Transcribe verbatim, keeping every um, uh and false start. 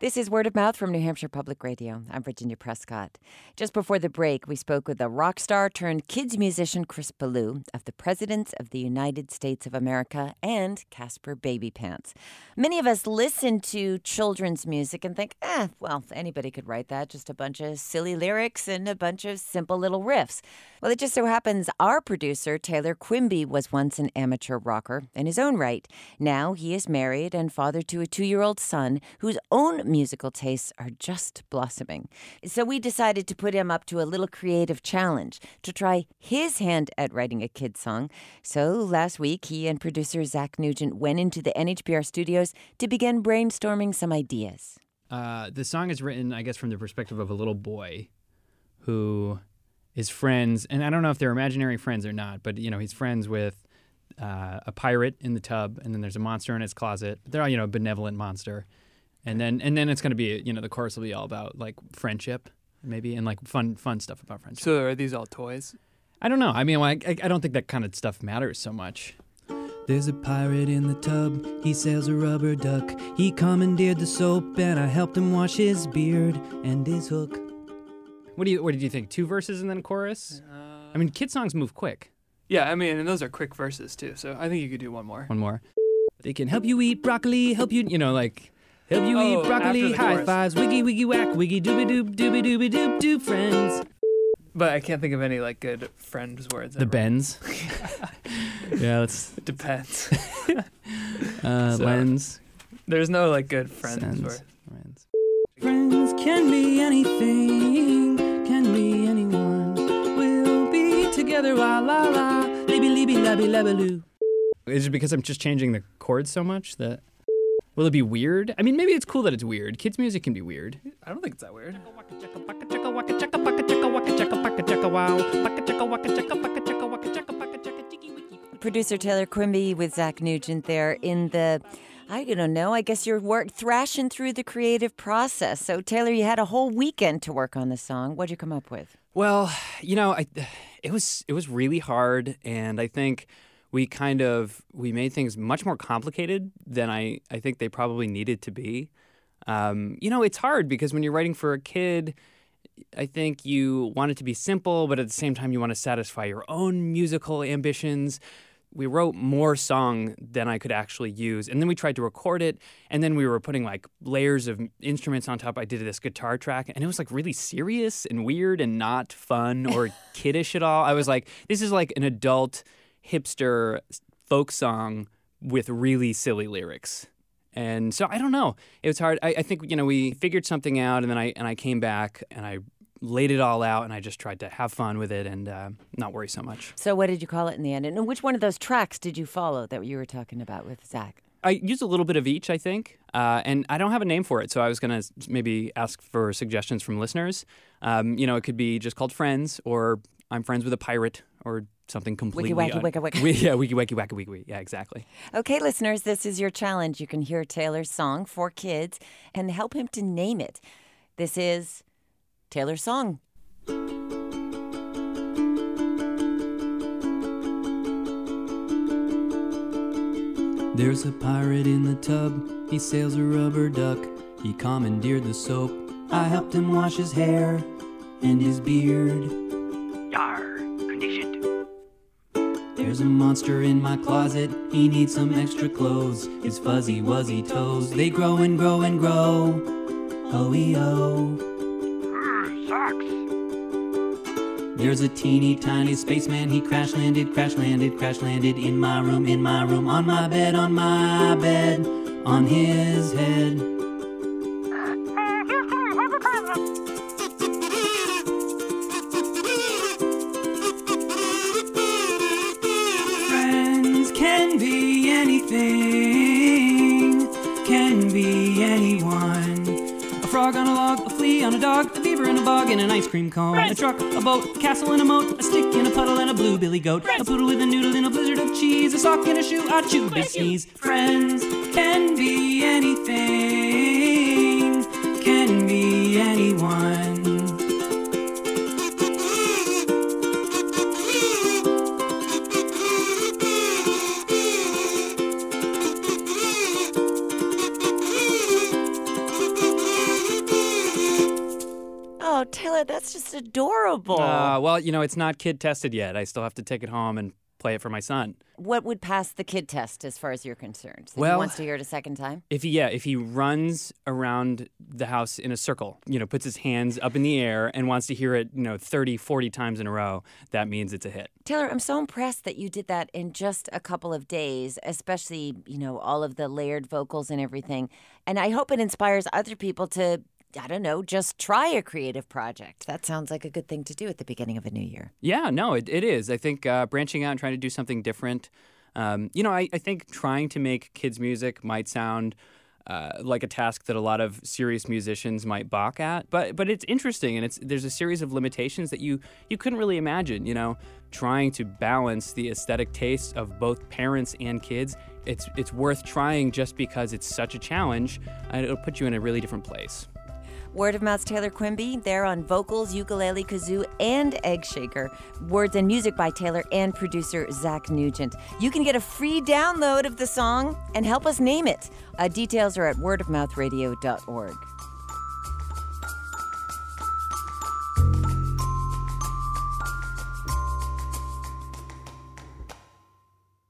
This is Word of Mouth from New Hampshire Public Radio. I'm Virginia Prescott. Just before the break, we spoke with the rock star turned kids musician Chris Ballew of the Presidents of the United States of America and Casper Baby Pants. Many of us listen to children's music and think, eh, well, anybody could write that. Just a bunch of silly lyrics and a bunch of simple little riffs. Well, it just so happens our producer, Taylor Quimby, was once an amateur rocker in his own right. Now he is married and father to a two-year-old son whose own musical tastes are just blossoming. So we decided to put him up to a little creative challenge to try his hand at writing a kid's song. So last week, he and producer Zach Nugent went into the N H P R studios to begin brainstorming some ideas. Uh, the song is written, I guess, from the perspective of a little boy who is friends, and I don't know if they're imaginary friends or not, but, you know, he's friends with uh, a pirate in the tub, and then there's a monster in his closet. They're all, you know, a benevolent monster. And then and then it's going to be, you know, the chorus will be all about, like, friendship, maybe, and, like, fun fun stuff about friendship. So are these all toys? I don't know. I mean, like, I, I don't think that kind of stuff matters so much. There's a pirate in the tub, he sails a rubber duck. He commandeered the soap, and I helped him wash his beard and his hook. What do you what did you think? Two verses and then a chorus? Uh, I mean, kid songs move quick. Yeah, I mean, and those are quick verses, too, so I think you could do one more. One more. They can help you eat broccoli, help you, you know, like... Help you oh, eat broccoli, high chorus. fives, wiggy wiggy whack, wiggy dooby doop, dooby dooby doop doop, friends. But I can't think of any, like, good friends words. The ever. Bens. Yeah, that's... It depends. uh, so, lens. There's no, like, good friends Sends. words. Friends. Friends can be anything, can be anyone. We'll be together, la la la, libby libby labby labbaloo. Is it because I'm just changing the chords so much that... Will it be weird? I mean, maybe it's cool that it's weird. Kids' music can be weird. I don't think it's that weird. Producer Taylor Quimby with Zach Nugent there in the, I don't know, I guess you're work, thrashing through the creative process. So, Taylor, you had a whole weekend to work on the song. What'd you come up with? Well, you know, I, it was it was really hard, and I think... we kind of, we made things much more complicated than I, I think they probably needed to be. Um, you know, it's hard because when you're writing for a kid, I think you want it to be simple, but at the same time you want to satisfy your own musical ambitions. We wrote more song than I could actually use, and then we tried to record it, and then we were putting like layers of instruments on top. I did this guitar track, and it was like really serious and weird and not fun or kiddish at all. I was like, this is like an adult hipster folk song with really silly lyrics. And so I don't know. It was hard. I, I think, you know, we figured something out, and then I and I came back and I laid it all out, and I just tried to have fun with it and uh, not worry so much. So what did you call it in the end? And which one of those tracks did you follow that you were talking about with Zach? I used a little bit of each, I think, uh, and I don't have a name for it, so I was going to maybe ask for suggestions from listeners. Um, you know, it could be just called Friends, or I'm Friends with a Pirate, or something completely... Wiki wacky un- wicka wicka. We, yeah, wiki wacky wacky wiki. Yeah, exactly. Okay, listeners, this is your challenge. You can hear Taylor's song for kids and help him to name it. This is Taylor's song. There's a pirate in the tub, he sails a rubber duck. He commandeered the soap, I helped him wash his hair and his beard. Yar, conditioned. There's a monster in my closet, he needs some extra clothes. His fuzzy wuzzy toes, they grow and grow and grow. Oh-ee-oh. Grr, socks. There's a teeny tiny spaceman, he crash landed, crash landed, crash landed in my room, in my room, on my bed, on my bed, on his head. Friends can be anything, can be anyone. A frog on a log, a flea on a dog, a beaver in a bog, and an ice cream cone. A truck, a boat, a castle and a moat, a stick in a puddle and a blue billy goat. A poodle with a noodle in a blizzard of cheese, a sock in a shoe, a chew, big sneeze. Friends can be anything, can be anyone. Taylor, that's just adorable. Uh, well, you know, it's not kid tested yet. I still have to take it home and play it for my son. What would pass the kid test as far as you're concerned? If Well, he wants to hear it a second time? If he, yeah, if he runs around the house in a circle, you know, puts his hands up in the air and wants to hear it, you know, thirty, forty times in a row, that means it's a hit. Taylor, I'm so impressed that you did that in just a couple of days, especially, you know, all of the layered vocals and everything. And I hope it inspires other people to, I don't know, just try a creative project. That sounds like a good thing to do at the beginning of a new year. Yeah, no, it, it is. I think uh, branching out and trying to do something different. Um, you know, I, I think trying to make kids' music might sound uh, like a task that a lot of serious musicians might balk at, but but it's interesting, and it's there's a series of limitations that you you couldn't really imagine. You know, trying to balance the aesthetic tastes of both parents and kids. It's it's worth trying just because it's such a challenge, and it'll put you in a really different place. Word of Mouth's Taylor Quimby, there on vocals, ukulele, kazoo, and egg shaker. Words and music by Taylor and producer Zach Nugent. You can get a free download of the song and help us name it. Uh, details are at word of mouth radio dot org.